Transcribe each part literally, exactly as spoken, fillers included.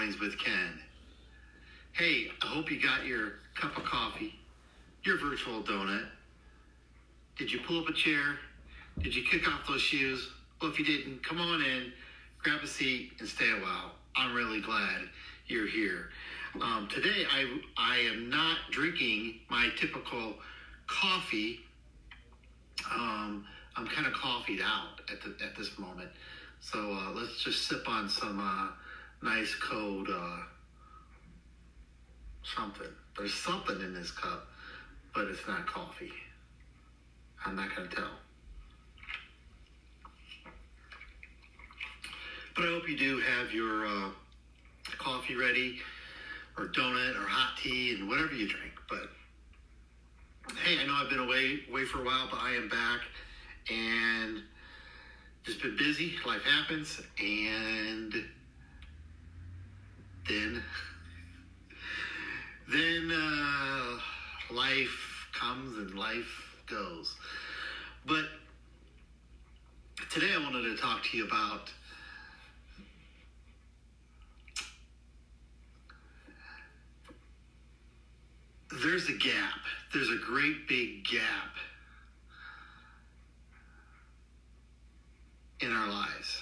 Mornings with Ken. Hey, I hope you got your cup of coffee, your virtual donut. Did you pull up a chair? Did you kick off those shoes? Well, if you didn't, come on in, grab a seat, and stay a while. I'm really glad you're here. Um, today, I, I am not drinking my typical coffee. Um, I'm kind of coffeeed out at the, at this moment. So uh, let's just sip on some uh, nice cold uh, something. There's something in this cup, but it's not coffee. I'm not going to tell. But I hope you do have your uh, coffee ready, or donut, or hot tea, and whatever you drink. But hey, I know I've been away, away for a while, but I am back, and just been busy. Life happens, and then, then uh, life comes and life goes. But today I wanted to talk to you about there's a gap. There's a great big gap in our lives.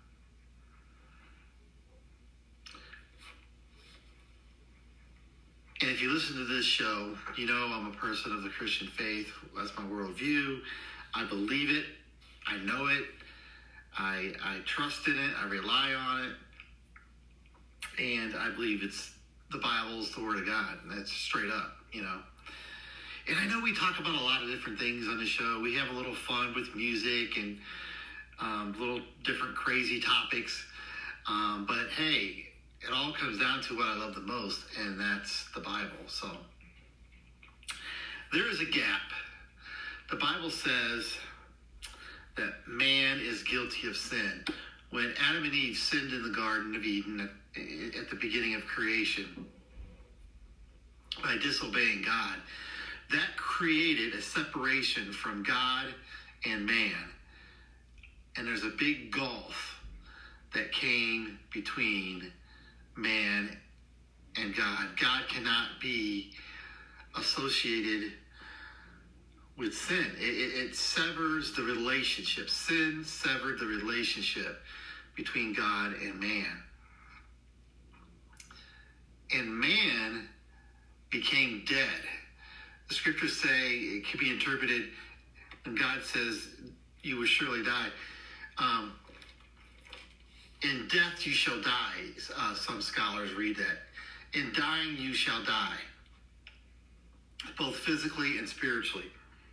And if you listen to this show, you know I'm a person of the Christian faith. That's my worldview. I believe it. I know it. I, I trust in it. I rely on it. And I believe it's the Bible's the Word of God. And that's straight up, you know. And I know we talk about a lot of different things on the show. We have a little fun with music and um, little different crazy topics. Um, but hey, it all comes down to what I love the most, and that's the Bible. So there is a gap. The Bible says that man is guilty of sin. When Adam and Eve sinned in the Garden of Eden at, at the beginning of creation by disobeying God, that created a separation from God and man. And there's a big gulf that came between man and God. God cannot be associated with sin. It, it, it severs the relationship. Sin severed the relationship between God and man. And man became dead. The scriptures say it can be interpreted, and God says, you will surely die. Um, in death you shall die. Uh, some scholars read that. In dying you shall die, both physically and spiritually.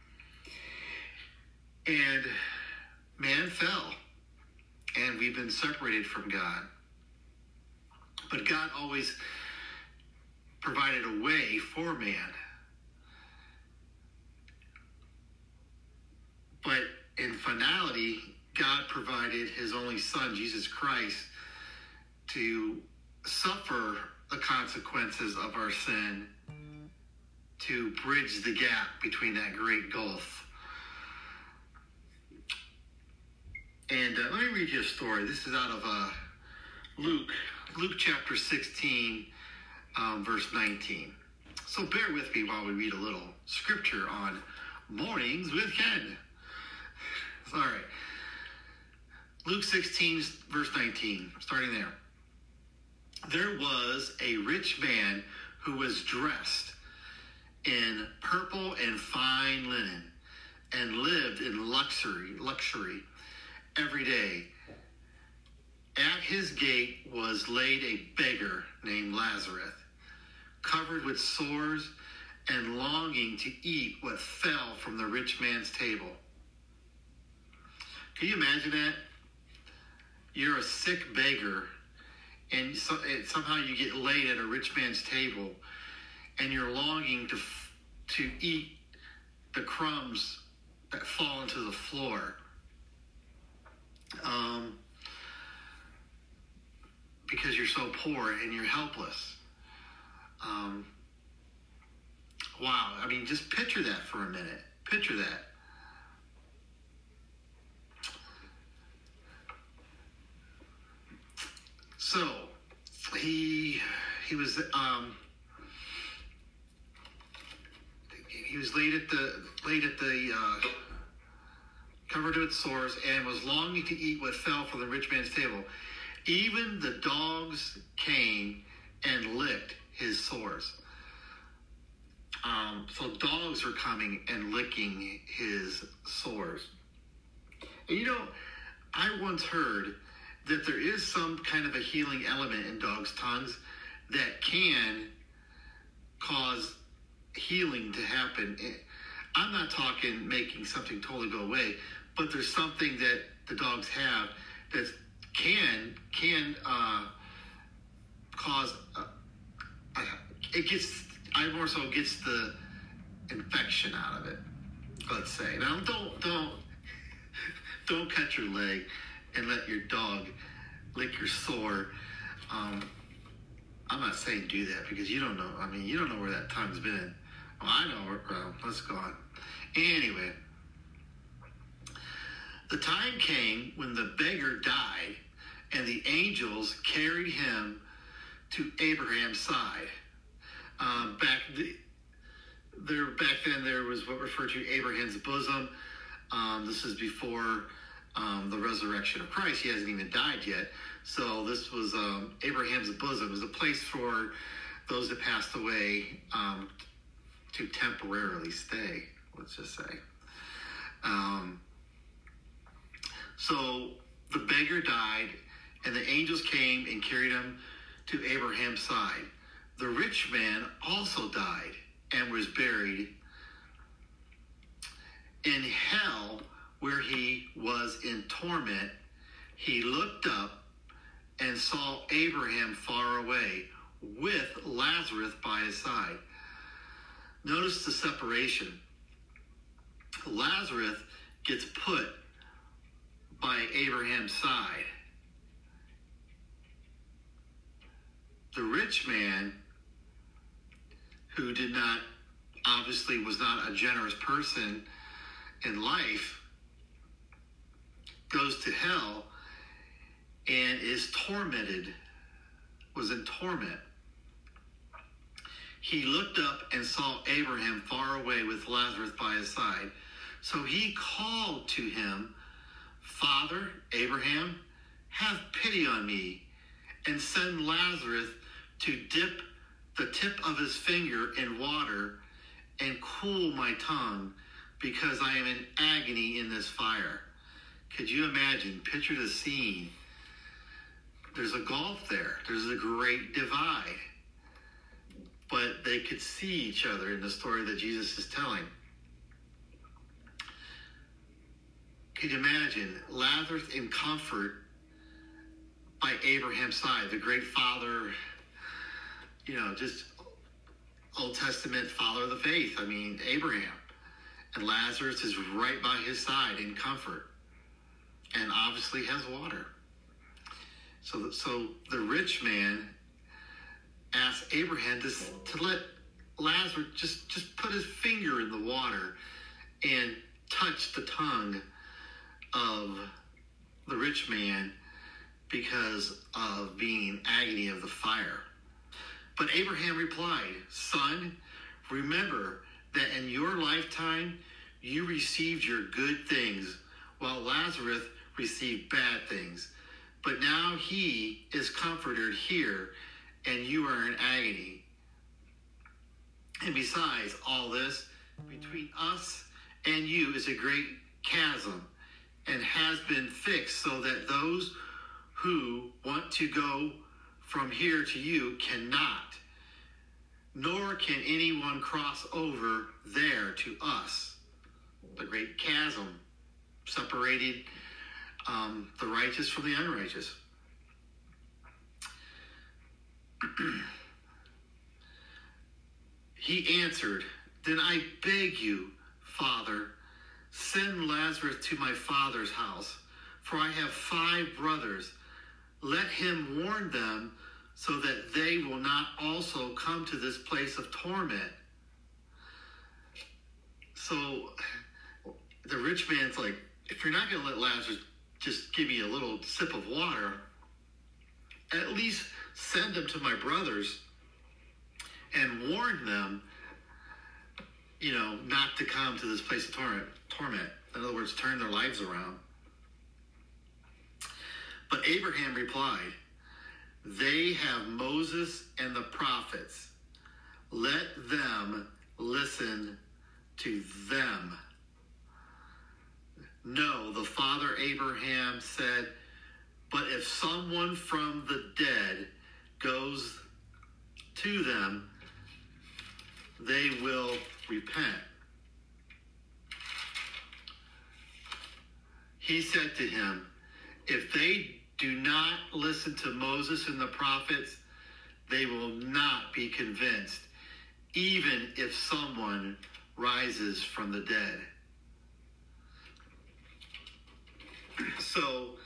And man fell, and we've been separated from God. But God always provided a way for man. But in finality, God provided his only son, Jesus Christ, to suffer the consequences of our sin, to bridge the gap between that great gulf. And uh, let me read you a story. This is out of uh, Luke, Luke chapter sixteen, um, verse nineteen. So bear with me while we read a little scripture on Mornings with Ken. Sorry. Luke sixteen, verse nineteen, starting there. There was a rich man who was dressed in purple and fine linen and lived in luxury, luxury every day. At his gate was laid a beggar named Lazarus, covered with sores and longing to eat what fell from the rich man's table. Can you imagine that? You're a sick beggar, and, so, and somehow you get laid at a rich man's table, and you're longing to to eat the crumbs that fall into the floor. Um, because you're so poor and you're helpless. Um, wow, I mean, just picture that for a minute. Picture that. So, he was um, he was laid at the laid at the uh, covered with sores, and was longing to eat what fell from the rich man's table. Even the dogs came and licked his sores. Um, so dogs are coming and licking his sores. And you know, I once heard that there is some kind of a healing element in dogs' tongues that can cause healing to happen. I'm not talking making something totally go away, but there's something that the dogs have that can can uh, cause uh, uh, it gets I more so gets the infection out of it. Let's say now don't don't don't cut your leg and let your dog lick your sore. Um, I'm not saying do that because you don't know. I mean, you don't know where that tongue's been. Well, I know where. Well, let's go on. Anyway, the time came when the beggar died, and the angels carried him to Abraham's side. Um, back the, there, back then, there was what referred to Abraham's bosom. Um, this is before um, the resurrection of Christ. He hasn't even died yet. So this was um, Abraham's bosom. It was a place for those that passed away um, to temporarily stay, let's just say. Um, so the beggar died, and the angels came and carried him to Abraham's side. The rich man also died and was buried in hell, where he was in torment. He looked up and saw Abraham far away with Lazarus by his side. Notice the separation. Lazarus gets put by Abraham's side. The rich man, who did not, obviously was not a generous person in life, goes to hell and is tormented, was in torment. He looked up and saw Abraham far away with Lazarus by his side. So he called to him, Father, Abraham, have pity on me, and send Lazarus to dip the tip of his finger in water and cool my tongue, because I am in agony in this fire. Could you imagine? Picture the scene. There's a gulf there. There's a great divide. But they could see each other in the story that Jesus is telling. Could you imagine Lazarus in comfort by Abraham's side, the great father, you know, just Old Testament father of the faith. I mean, Abraham. And Lazarus is right by his side in comfort, and obviously has water. So, so the rich man asked Abraham to, to let Lazarus just, just put his finger in the water and touch the tongue of the rich man because of being in agony of the fire. But Abraham replied, Son, remember that in your lifetime you received your good things, while Lazarus received bad things. But now he is comforted here, and you are in agony. And besides all this, between us and you is a great chasm, and has been fixed so that those who want to go from here to you cannot, nor can anyone cross over there to us. The great chasm separated um, the righteous from the unrighteous. He answered, Then I beg you, Father, send Lazarus to my father's house, for I have five brothers. Let him warn them so that they will not also come to this place of torment. So the rich man's like, if you're not going to let Lazarus just give me a little sip of water, at least send him to my brothers and warned them, you know, not to come to this place of torment. torment. In other words, turn their lives around. But Abraham replied, they have Moses and the prophets. Let them listen to them. No, the father Abraham said, but if someone from the dead goes to them, they will repent. He said to him, if they do not listen to Moses and the prophets, they will not be convinced, even if someone rises from the dead. So,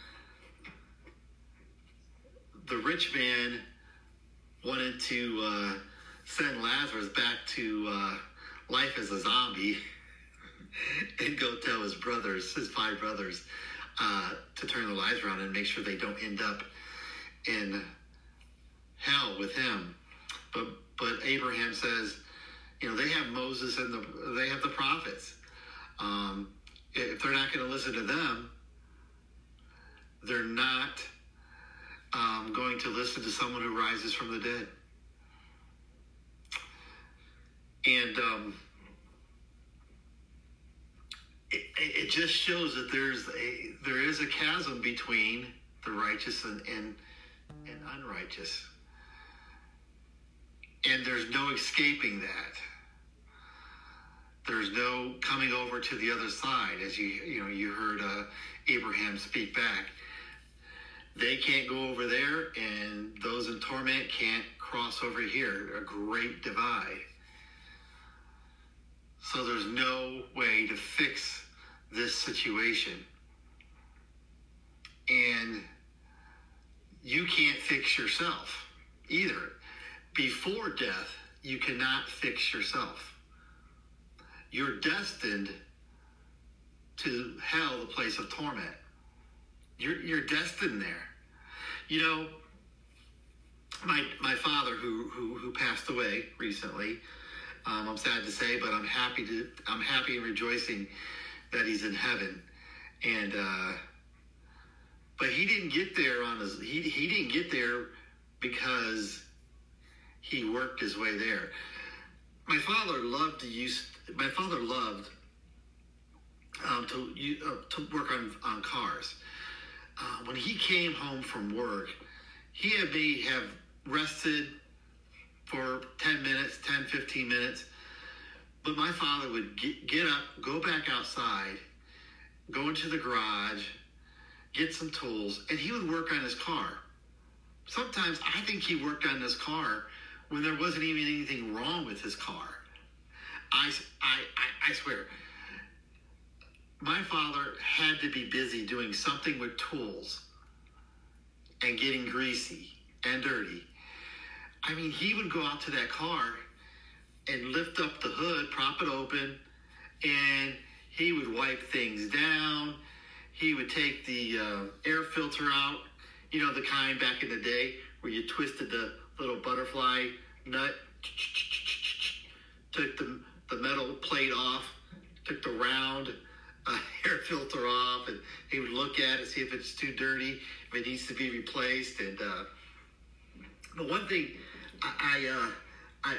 the rich man wanted to uh, send Lazarus back to uh, life as a zombie and go tell his brothers, his five brothers, uh, to turn their lives around and make sure they don't end up in hell with him. But but Abraham says, you know, they have Moses and the they have the prophets. Um, if they're not going to listen to them, they're not um, going to listen to someone who rises from the dead. And um, it, it just shows that there's a there is a chasm between the righteous and, and, and unrighteous. And there's no escaping that. There's no coming over to the other side, as you you know you heard uh, Abraham speak back. They can't go over there, and those in torment can't cross over here. A great divide. So there's no way to fix this situation. And you can't fix yourself either. Before death, you cannot fix yourself. You're destined to hell, the place of torment. You're you're destined there. You know, my my father who who, who passed away recently, um, I'm sad to say, but I'm happy to I'm happy and rejoicing that he's in heaven. And uh, but he didn't get there on his he he didn't get there because he worked his way there. My father loved to use. My father loved um, to uh, to work on on cars. Uh, when he came home from work, he had me have rested for ten minutes, ten, fifteen minutes. But my father would get, get up, go back outside, go into the garage, get some tools, and he would work on his car. Sometimes I think he worked on his car when there wasn't even anything wrong with his car. I, I, I, I swear, my father had to be busy doing something with tools and getting greasy and dirty. I mean, he would go out to that car and lift up the hood, prop it open, and he would wipe things down. He would take the uh, air filter out, you know, the kind back in the day where you twisted the little butterfly nut, took the, the metal plate off, took the round uh, air filter off, and he would look at it, see if it's too dirty, if it needs to be replaced. And uh, the one thing I, I, uh, I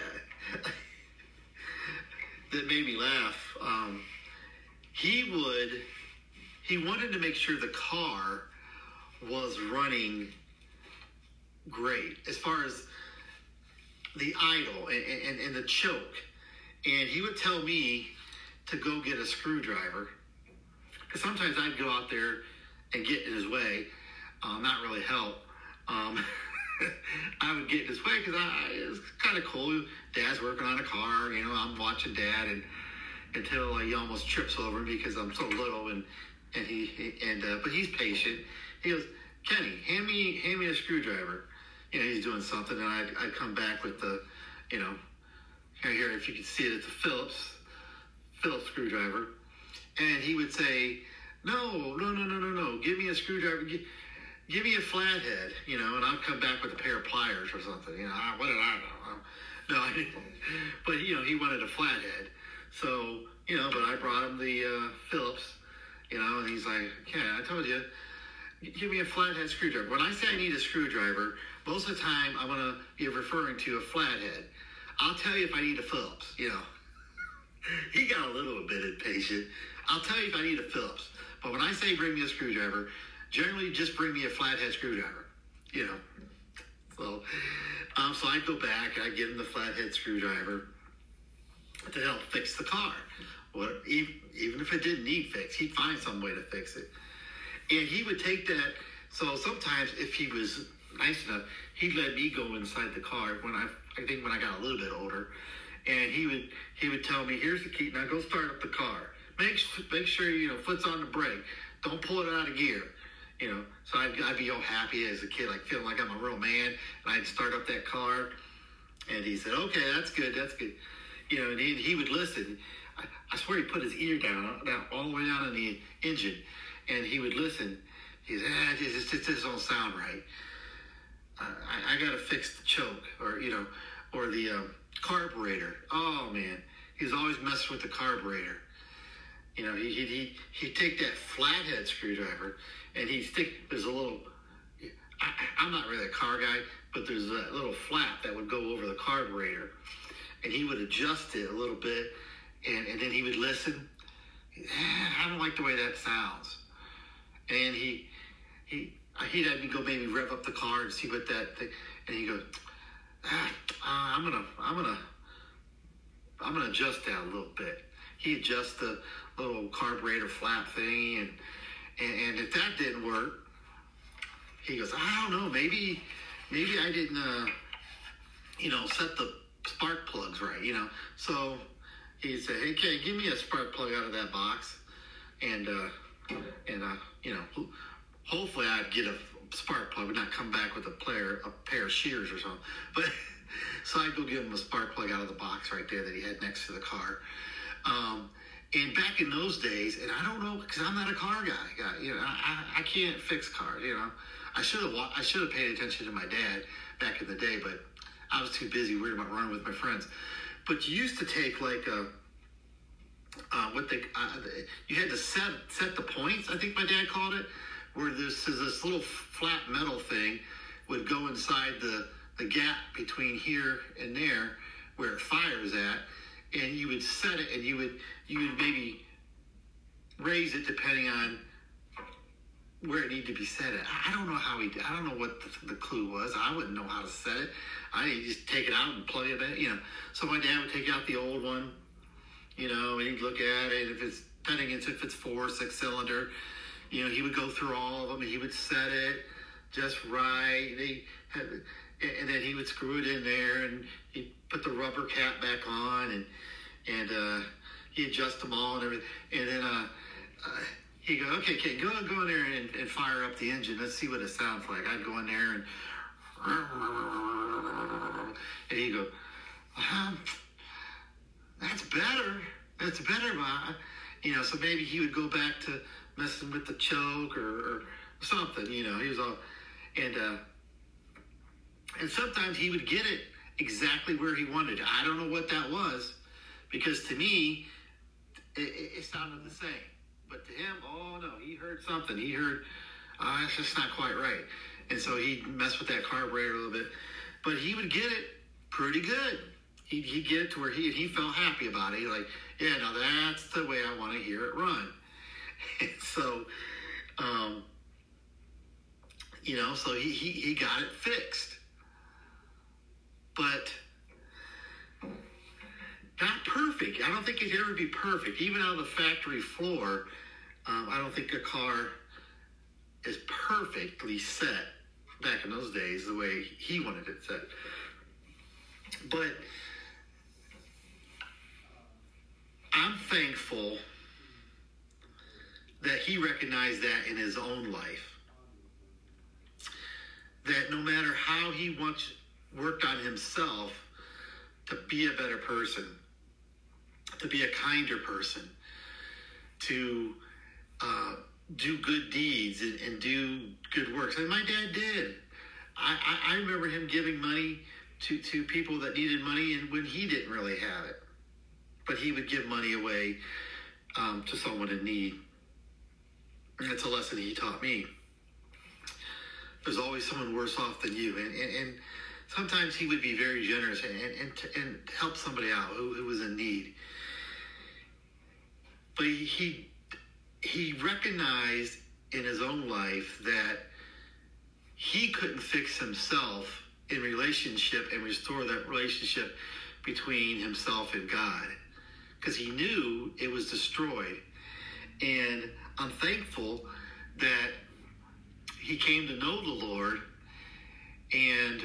that made me laugh, um, he would, he wanted to make sure the car was running great as far as the idle and, and, and the choke. And he would tell me to go get a screwdriver, because sometimes I'd go out there and get in his way, uh, not really help. Um, I would get in his way because I, it was kind of cool. Dad's working on a car, you know, I'm watching Dad, and until he almost trips over me because I'm so little, and and he, he and uh, but he's patient. He goes, Kenny, hand me hand me a screwdriver. You know, he's doing something, and I'd, I'd come back with the, you know, here, here, if you can see it, it's a Phillips, Phillips screwdriver. And he would say, no, no, no, no, no, no, give me a screwdriver, give, give me a flathead, you know, and I'd come back with a pair of pliers or something, you know, what did I know? no, I didn't. But, you know, he wanted a flathead. So, you know, but I brought him the uh, Phillips, you know, and he's like, yeah, I told you, give me a flathead screwdriver. When I say I need a screwdriver, most of the time I'm going to be referring to a flathead. I'll tell you if I need a Phillips, you know. He got a little bit impatient. I'll tell you if I need a Phillips. But when I say bring me a screwdriver, generally just bring me a flathead screwdriver, you know. So, um, so I'd go back, I'd give him the flathead screwdriver to help fix the car. What, even, even if it didn't need fixed, he'd find some way to fix it. And he would take that. So sometimes if he was nice enough, he'd let me go inside the car when I, I think when I got a little bit older. And he would he would tell me, here's the key, now go start up the car. Make, make sure, you know, foot's on the brake. Don't pull it out of gear. You know, so I'd, I'd be all happy as a kid, like feeling like I'm a real man. And I'd start up that car. And he said, okay, that's good, that's good. You know, and he, he would listen. I, I swear he put his ear down, down, all the way down on the engine. And he would listen. He said, ah, this, this, this don't sound right. I, I got to fix the choke, or, you know, or the um, carburetor. Oh, man. He's always messing with the carburetor. You know, he, he'd, he'd, he'd take that flathead screwdriver, and he'd stick, there's a little, I, I'm not really a car guy, but there's a little flap that would go over the carburetor. And he would adjust it a little bit, and, and then he would listen. I don't like the way that sounds. And he, he, he'd have me go maybe rev up the car and see what that thing, and he goes, ah, uh, I'm gonna, I'm gonna, I'm gonna adjust that a little bit. He adjusts the little carburetor flap thingy, and, and and if that didn't work, he goes, I don't know, maybe, maybe I didn't, uh, you know, set the spark plugs right, you know. So he'd say, hey, Kay, give me a spark plug out of that box, and uh, and uh, you know, hopefully I'd get a spark plug, but not come back with a pair a pair of shears or something. But so I'd go give him a spark plug out of the box right there that he had next to the car. Um, and back in those days, and I don't know, because I'm not a car guy, you know, I, I can't fix cars, you know. I should have I should have paid attention to my dad back in the day, but I was too busy worried about running with my friends. But you used to take like a, uh, what they, uh, you had to set set the points, I think my dad called it, where this is this little flat metal thing would go inside the, the gap between here and there where it fires at, and you would set it, and you would you would maybe raise it depending on where it needed to be set at. I don't know how he did. I don't know what the, the clue was. I wouldn't know how to set it. I just take it out and plug it in, you know. So my dad would take out the old one, you know, and he'd look at it. If it's, depending on if it's four, six cylinder, you know, he would go through all of them and he would set it just right. And, he had, and then he would screw it in there and he'd put the rubber cap back on and and uh, he'd adjust them all and everything. And then uh, uh, he'd go, okay, okay, go, go in there and, and fire up the engine. Let's see what it sounds like. I'd go in there and and he'd go, um, that's better. That's better, Ma. You know, so maybe he would go back to messing with the choke or, or something, you know. He was all, and uh, and sometimes he would get it exactly where he wanted it. I don't know what that was, because to me, it, it sounded the same. But to him, oh no, he heard something. He heard, uh, it's just not quite right. And so he'd mess with that carburetor a little bit. But he would get it pretty good. He'd, he'd get it to where he he felt happy about it. He's like, yeah, now that's the way I want to hear it run. And so, um, you know, so he, he, he got it fixed. But not perfect. I don't think it'd ever be perfect. Even on the factory floor, um, I don't think a car is perfectly set back in those days the way he wanted it set. But I'm thankful that he recognized that in his own life. That no matter how he once worked on himself to be a better person, to be a kinder person, to uh, do good deeds and, and do good works. And my dad did. I, I, I remember him giving money to, to people that needed money and when he didn't really have it. But he would give money away um, to someone in need. And that's a lesson he taught me. There's always someone worse off than you. And, and, and sometimes he would be very generous and, and, and, and help somebody out who, who was in need. But he, he he recognized in his own life that he couldn't fix himself in relationship and restore that relationship between himself and God, because he knew it was destroyed. And I'm thankful that he came to know the Lord and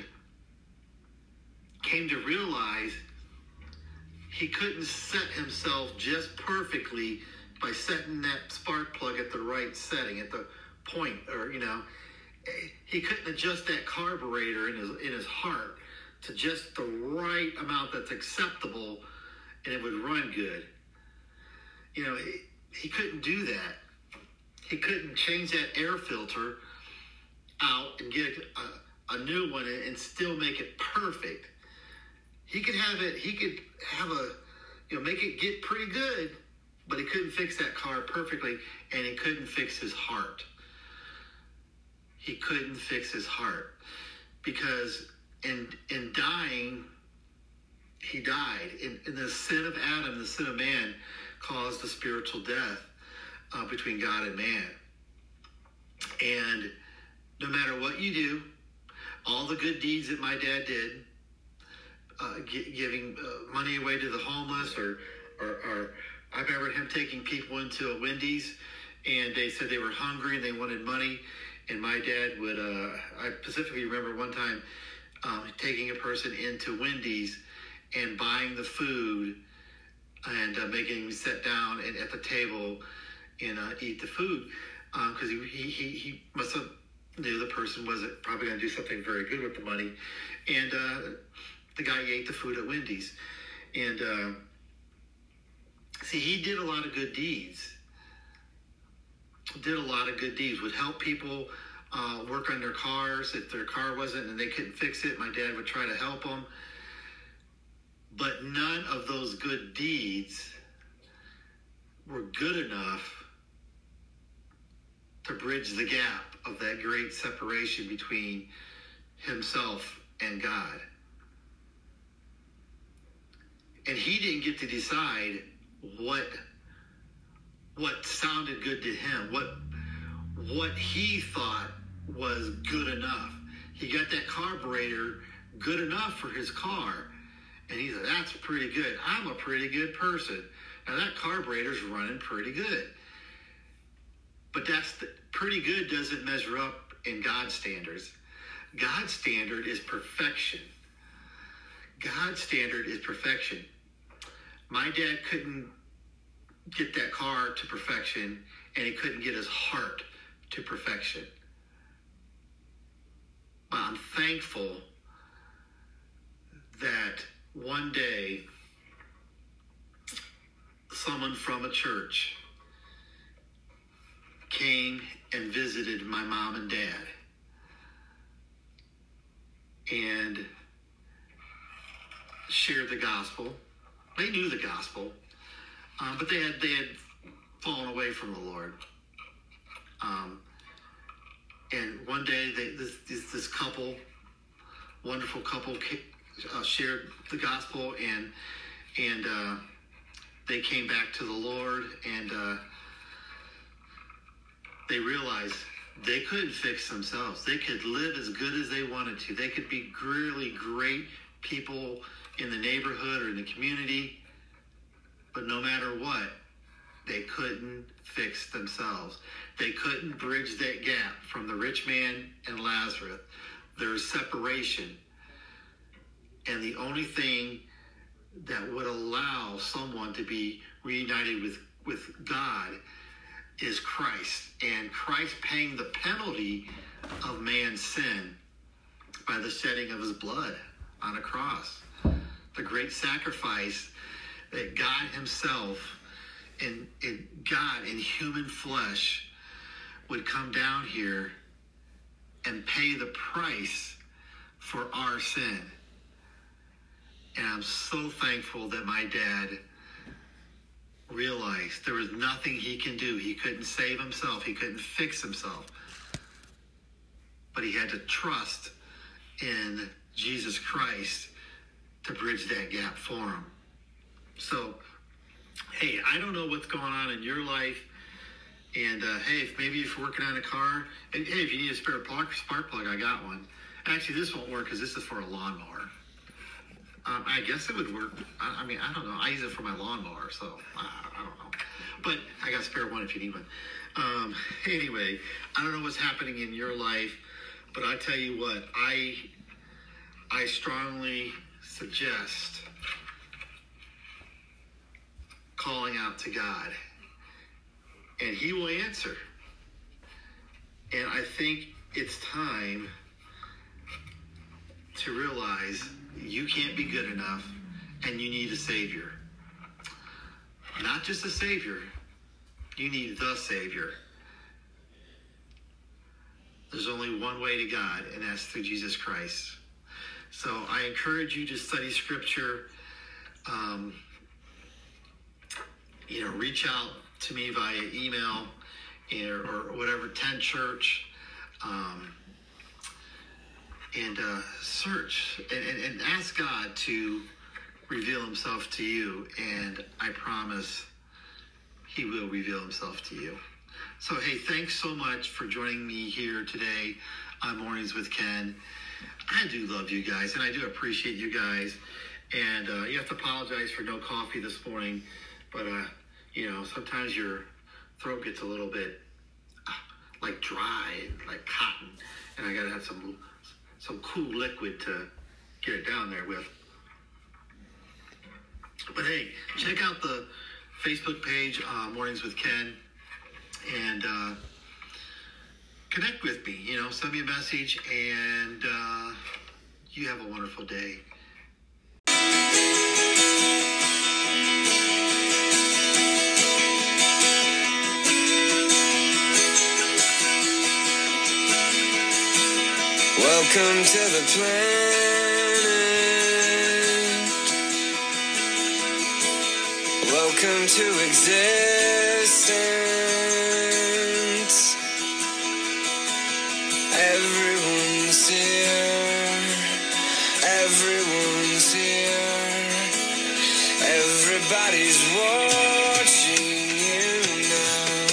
came to realize he couldn't set himself just perfectly by setting that spark plug at the right setting, at the point, or, you know, he couldn't adjust that carburetor in his in his heart to just the right amount that's acceptable, and it would run good. You know, he, he couldn't do that. He couldn't change that air filter out and get a, a new one and still make it perfect. He could have it, he could have a, you know, make it get pretty good, but he couldn't fix that car perfectly, and he couldn't fix his heart. He couldn't fix his heart because in in dying, he died. In, in the sin of Adam, the sin of man, caused the spiritual death uh, between God and man. And no matter what you do, all the good deeds that my dad did, uh, g- giving uh, money away to the homeless, or, or, or I remember him taking people into a Wendy's, and they said they were hungry and they wanted money. And my dad would, uh, I specifically remember one time um, taking a person into Wendy's and buying the food and uh, making him sit down and, at the table and uh, eat the food, because um, he, he, he must have knew the person wasn't probably going to do something very good with the money. And uh, the guy ate the food at Wendy's. And uh, see, he did a lot of good deeds. Did a lot of good deeds, would help people uh, work on their cars. If their car wasn't and they couldn't fix it, my dad would try to help them. But none of those good deeds were good enough to bridge the gap of that great separation between himself and God. And he didn't get to decide what what sounded good to him, what what he thought was good enough. He got that carburetor good enough for his car, and he said, that's pretty good. I'm a pretty good person. Now that carburetor's running pretty good. But that's the, pretty good doesn't measure up in God's standards. God's standard is perfection. God's standard is perfection. My dad couldn't get that car to perfection, and he couldn't get his heart to perfection. But I'm thankful that one day someone from a church came and visited my mom and dad, and shared the gospel. They knew the gospel, um, but they had they had fallen away from the Lord. Um, and one day, they, this, this this couple, wonderful couple, uh, shared the gospel, and and uh, they came back to the Lord, and uh, they realized they couldn't fix themselves. They could live as good as they wanted to. They could be really great people in the neighborhood or in the community, but no matter what, they couldn't fix themselves. They couldn't bridge that gap from the rich man and Lazarus. There's separation. And the only thing that would allow someone to be reunited with, with God is Christ. And Christ paying the penalty of man's sin by the shedding of his blood on a cross. The great sacrifice that God himself, in, in God in human flesh, would come down here and pay the price for our sin. And I'm so thankful that my dad realized there was nothing he can do. He couldn't save himself. He couldn't fix himself. But he had to trust in Jesus Christ to bridge that gap for him. So, hey, I don't know what's going on in your life. And, uh, hey, if maybe if you're working on a car, and hey, if you need a spare plug, spark plug, I got one. Actually, this won't work because this is for a lawnmower. Um, I guess it would work. I, I mean, I don't know. I use it for my lawnmower, so I, I don't know. But I got a spare one if you need one. Um, anyway, I don't know what's happening in your life, but I tell you what, I I strongly suggest calling out to God, and He will answer. And I think it's time to realize you can't be good enough and you need a Savior. Not just a Savior, you need the Savior. There's only one way to God, and that's through Jesus Christ. So I encourage you to study Scripture. Um, you know, reach out to me via email or, or whatever, ten Church. Um, and uh, search and, and, and ask God to reveal Himself to you. And I promise He will reveal Himself to you. So, hey, thanks so much for joining me here today on Mornings with Ken. I do love you guys, and I do appreciate you guys. And uh, you have to apologize for no coffee this morning. But, uh, you know, sometimes your throat gets a little bit uh, like dry, like cotton. And I got to have some some cool liquid to get it down there with. But, hey, check out the Facebook page, uh, Mornings with Ken. And uh, connect with me, you know, send me a message, and uh, you have a wonderful day. Welcome to the planet. Welcome to existence. Everyone's here, everyone's here, everybody's watching you now.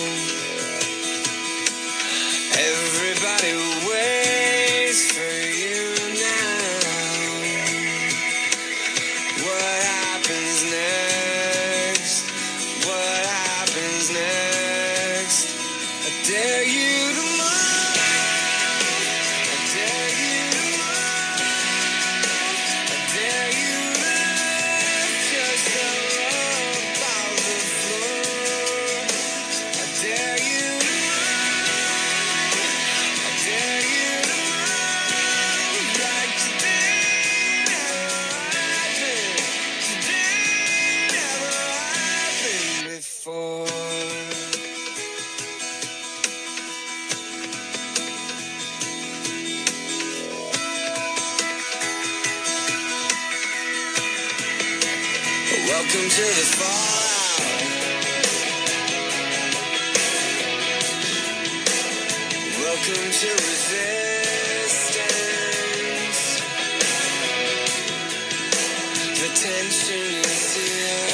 Everybody waits for you now. What happens next? What happens next? I dare you to welcome to the fallout. Welcome to resistance. The tension is here.